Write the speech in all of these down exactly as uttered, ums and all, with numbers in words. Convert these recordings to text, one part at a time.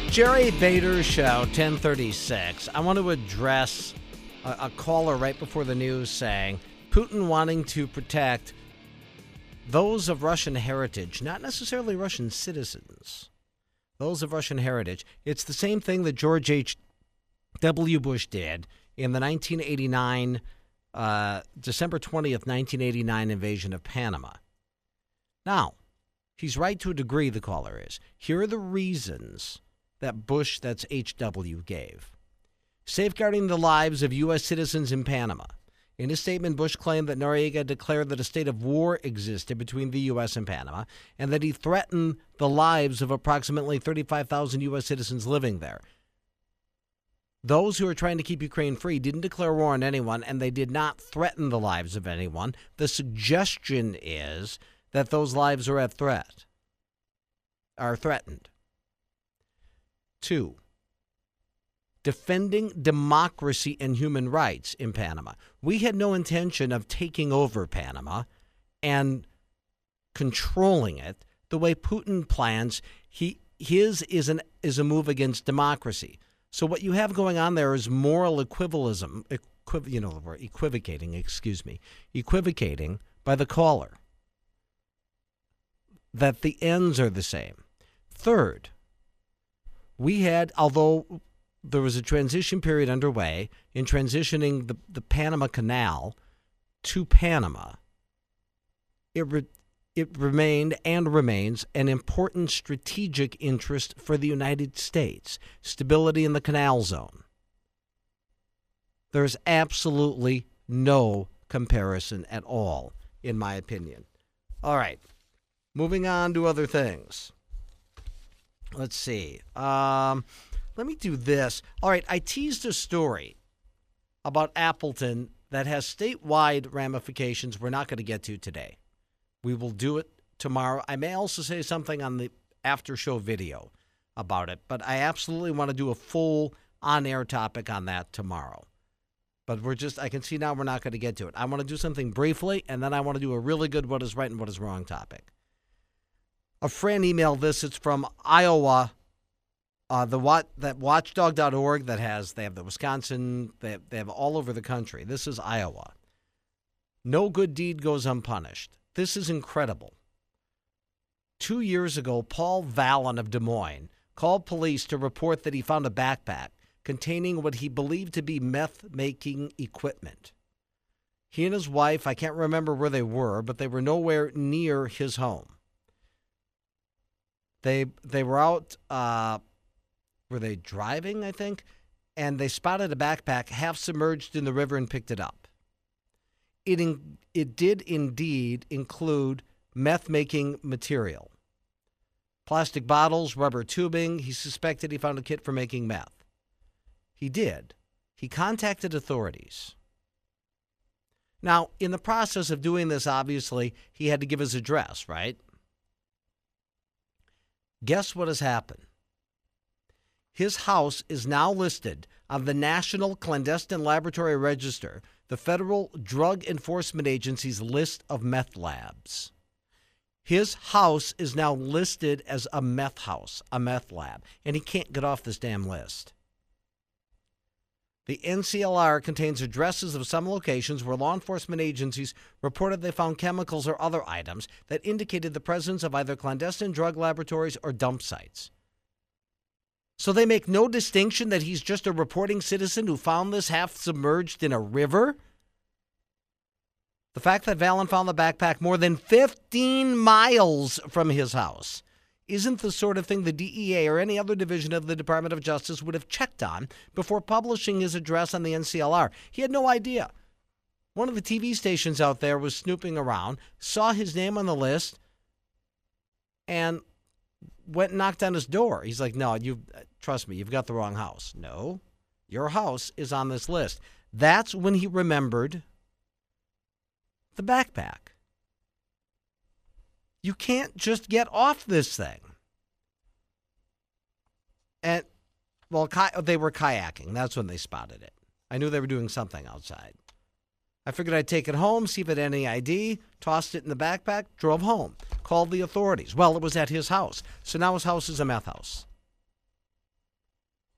Jerry Bader Show, ten thirty-six. I want to address a, a caller right before the news saying Putin wanting to protect those of Russian heritage, not necessarily Russian citizens, those of Russian heritage. It's the same thing that George H W. Bush did in the nineteen eighty-nine, uh, December twentieth, nineteen eighty-nine invasion of Panama. Now, he's right to a degree, the caller is. Here are the reasons that Bush, that's H W, gave. Safeguarding the lives of U S citizens in Panama. In his statement, Bush claimed that Noriega declared that a state of war existed between the U S and Panama, and that he threatened the lives of approximately thirty-five thousand U S citizens living there. Those who are trying to keep Ukraine free didn't declare war on anyone, and they did not threaten the lives of anyone. The suggestion is that those lives are at threat, are threatened. Two, defending democracy and human rights in Panama. We had no intention of taking over Panama and controlling it the way Putin plans. He his is an is a move against democracy. So what you have going on there is moral equivolism, equiv, you know, equivocating, excuse me, equivocating by the caller. That the ends are the same. Third, we had, although there was a transition period underway in transitioning the, the Panama Canal to Panama, it, re, it remained and remains an important strategic interest for the United States, stability in the canal zone. There's absolutely no comparison at all, in my opinion. All right, moving on to other things. Let's see. Um, let me do this. All right, I teased a story about Appleton that has statewide ramifications we're not going to get to today. We will do it tomorrow. I may also say something on the after-show video about it, but I absolutely want to do a full on-air topic on that tomorrow. But we're just, I can see now we're not going to get to it. I want to do something briefly, and then I want to do a really good what is right and what is wrong topic. A friend emailed this. It's from Iowa, uh, the what that watchdog dot org that has, they have the Wisconsin, they have, they have all over the country. This is Iowa. No good deed goes unpunished. This is incredible. Two years ago, Paul Vallon of Des Moines called police to report that he found a backpack containing what he believed to be meth-making equipment. He and his wife, I can't remember where they were, but they were nowhere near his home. They they were out, uh, were they driving, I think? And they spotted a backpack half submerged in the river and picked it up. It, in, it did indeed include meth-making material. Plastic bottles, rubber tubing. He suspected he found a kit for making meth. He did. He contacted authorities. Now, in the process of doing this, obviously, he had to give his address, right? Guess what has happened? His house is now listed on the National Clandestine Laboratory Register, the Federal Drug Enforcement Agency's list of meth labs. His house is now listed as a meth house, a meth lab, and he can't get off this damn list. The N C L R contains addresses of some locations where law enforcement agencies reported they found chemicals or other items that indicated the presence of either clandestine drug laboratories or dump sites. So they make no distinction that he's just a reporting citizen who found this half submerged in a river? The fact that Vallon found the backpack more than fifteen miles from his house isn't the sort of thing the D E A or any other division of the Department of Justice would have checked on before publishing his address on the N C L R. He had no idea. One of the T V stations out there was snooping around, saw his name on the list, and went and knocked on his door. He's like, no, you trust me, you've got the wrong house. No, your house is on this list. That's when he remembered the backpack. You can't just get off this thing. And, well, they were kayaking. That's when they spotted it. I knew they were doing something outside. I figured I'd take it home, see if it had any I D, tossed it in the backpack, drove home, called the authorities. Well, it was at his house. So now his house is a meth house.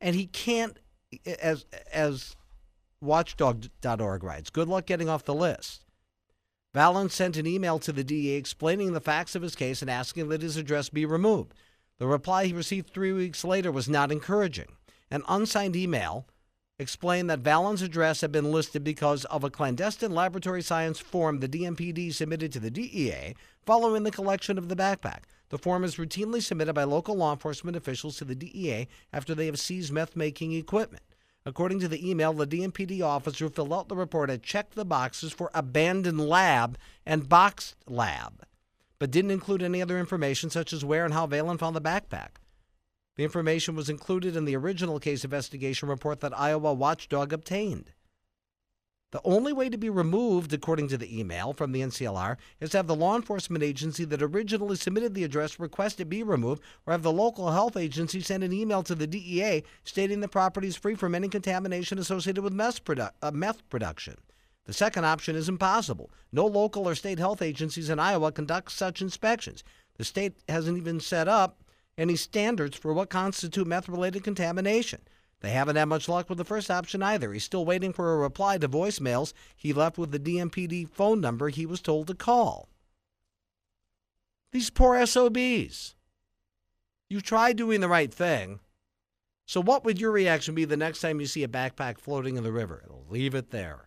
And he can't, as as watchdog dot org writes, good luck getting off the list. Valens sent an email to the D E A explaining the facts of his case and asking that his address be removed. The reply he received three weeks later was not encouraging. An unsigned email explained that Valens' address had been listed because of a clandestine laboratory science form the D M P D submitted to the D E A following the collection of the backpack. The form is routinely submitted by local law enforcement officials to the D E A after they have seized meth-making equipment. According to the email, the D M P D officer who filled out the report had checked the boxes for abandoned lab and boxed lab, but didn't include any other information such as where and how Valen found the backpack. The information was included in the original case investigation report that Iowa Watchdog obtained. The only way to be removed, according to the email from the N C L R, is to have the law enforcement agency that originally submitted the address request it be removed, or have the local health agency send an email to the D E A stating the property is free from any contamination associated with meth, produ- uh, meth production. The second option is impossible. No local or state health agencies in Iowa conduct such inspections. The state hasn't even set up any standards for what constitutes meth-related contamination. They haven't had much luck with the first option either. He's still waiting for a reply to voicemails he left with the D M P D phone number he was told to call. These poor S O Bs. You tried doing the right thing. So what would your reaction be the next time you see a backpack floating in the river? Leave it there.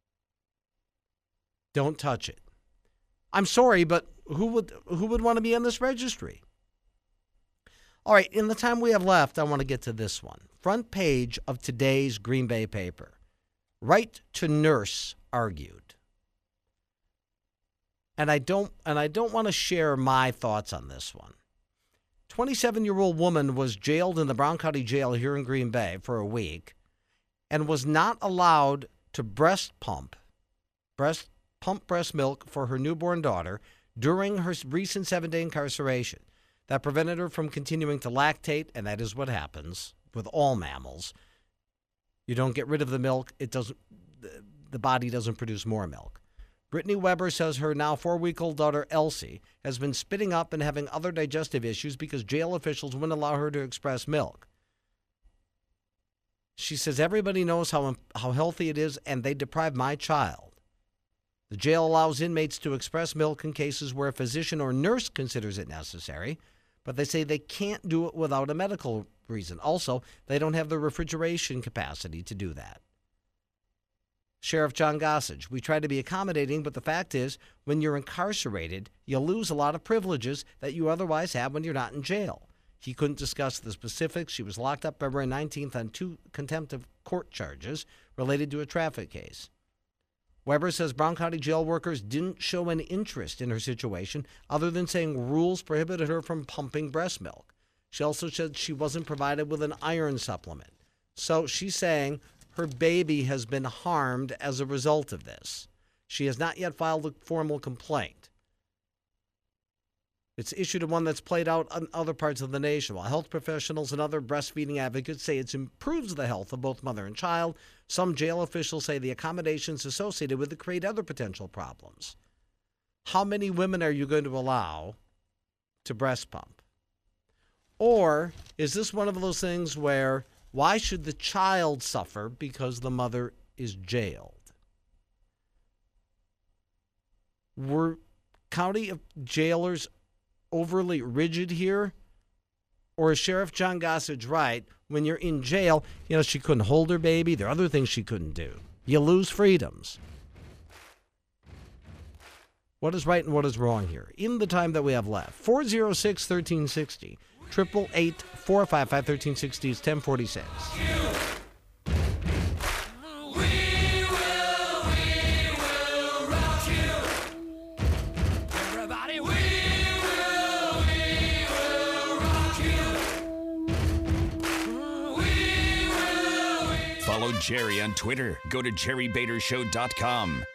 Don't touch it. I'm sorry, but who would who would want to be in this registry? All right, in the time we have left, I want to get to this one. Front page of today's Green Bay paper. Right to nurse argued. And I don't and I don't want to share my thoughts on this one. twenty-seven-year-old woman was jailed in the Brown County Jail here in Green Bay for a week and was not allowed to breast pump, breast pump breast milk for her newborn daughter during her recent seven-day incarceration. That prevented her from continuing to lactate, and that is what happens with all mammals. You don't get rid of the milk, it doesn't. The body doesn't produce more milk. Brittany Weber says her now four-week-old daughter, Elsie, has been spitting up and having other digestive issues because jail officials wouldn't allow her to express milk. She says everybody knows how, how healthy it is, and they deprive my child. The jail allows inmates to express milk in cases where a physician or nurse considers it necessary, but they say they can't do it without a medical reason. Also, they don't have the refrigeration capacity to do that. Sheriff John Gossage, we try to be accommodating, but the fact is, when you're incarcerated, you lose a lot of privileges that you otherwise have when you're not in jail. He couldn't discuss the specifics. She was locked up February nineteenth on two contempt of court charges related to a traffic case. Weber says Brown County jail workers didn't show an interest in her situation other than saying rules prohibited her from pumping breast milk. She also said she wasn't provided with an iron supplement. So she's saying her baby has been harmed as a result of this. She has not yet filed a formal complaint. It's issued a one that's played out in other parts of the nation. While health professionals and other breastfeeding advocates say it improves the health of both mother and child, some jail officials say the accommodations associated with it create other potential problems. How many women are you going to allow to breast pump? Or is this one of those things where why should the child suffer because the mother is jailed? Were county jailers overly rigid here? Or is Sheriff John Gossage right? When you're in jail, you know, she couldn't hold her baby. There are other things she couldn't do. You lose freedoms. What is right and what is wrong here? In the time that we have left, four oh six, one three six oh, eight eight eight, four five five, one three six oh is ten forty-six. Follow Jerry on Twitter. Go to jerry bader show dot com.